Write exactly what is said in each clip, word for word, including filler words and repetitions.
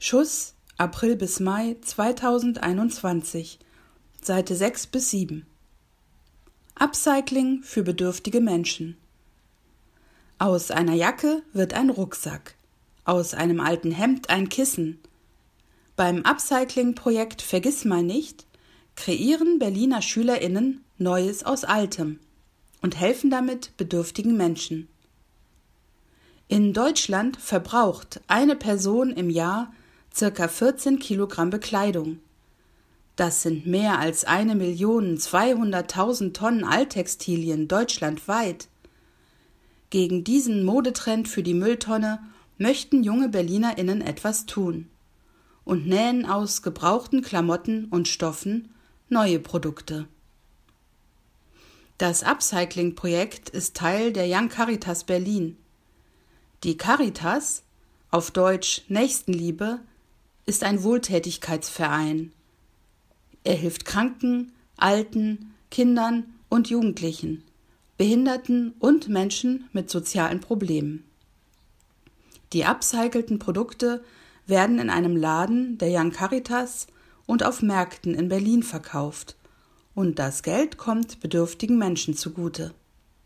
Schuss, April bis Mai zweitausendeinundzwanzig, Seite sechs bis sieben. Upcycling für bedürftige Menschen. Aus einer Jacke wird ein Rucksack, aus einem alten Hemd ein Kissen. Beim Upcycling-Projekt Vergissmeinnicht kreieren Berliner SchülerInnen Neues aus Altem und helfen damit bedürftigen Menschen. In Deutschland verbraucht eine Person im Jahr circa vierzehn Kilogramm Bekleidung. Das sind mehr als eine Million zweihunderttausend Tonnen Alttextilien deutschlandweit. Gegen diesen Modetrend für die Mülltonne möchten junge BerlinerInnen etwas tun und nähen aus gebrauchten Klamotten und Stoffen neue Produkte. Das Upcycling-Projekt ist Teil der Young Caritas Berlin. Die Caritas, auf Deutsch Nächstenliebe, ist ein Wohltätigkeitsverein. Er hilft Kranken, Alten, Kindern und Jugendlichen, Behinderten und Menschen mit sozialen Problemen. Die upcycelten Produkte werden in einem Laden der Young Caritas und auf Märkten in Berlin verkauft und das Geld kommt bedürftigen Menschen zugute.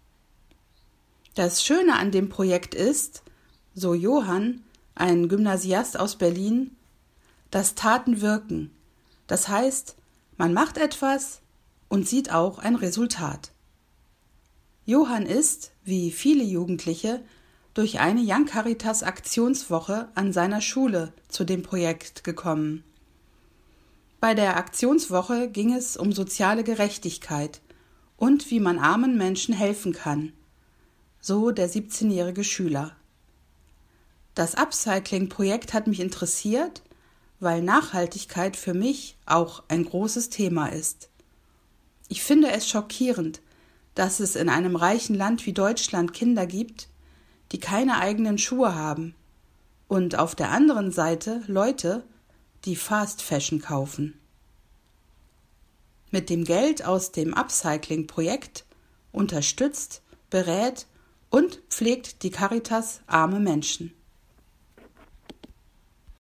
Das Schöne an dem Projekt ist, so Johann, ein Gymnasiast aus Berlin, dass Taten wirken. Das heißt, man macht etwas und sieht auch ein Resultat. Johann ist, wie viele Jugendliche, durch eine Young Caritas Aktionswoche an seiner Schule zu dem Projekt gekommen. Bei der Aktionswoche ging es um soziale Gerechtigkeit und wie man armen Menschen helfen kann, so der siebzehnjährige Schüler. Das Upcycling-Projekt hat mich interessiert, weil Nachhaltigkeit für mich auch ein großes Thema ist. Ich finde es schockierend, dass es in einem reichen Land wie Deutschland Kinder gibt, die keine eigenen Schuhe haben, und auf der anderen Seite Leute, die Fast Fashion kaufen. Mit dem Geld aus dem Upcycling-Projekt unterstützt, berät und pflegt die Caritas arme Menschen.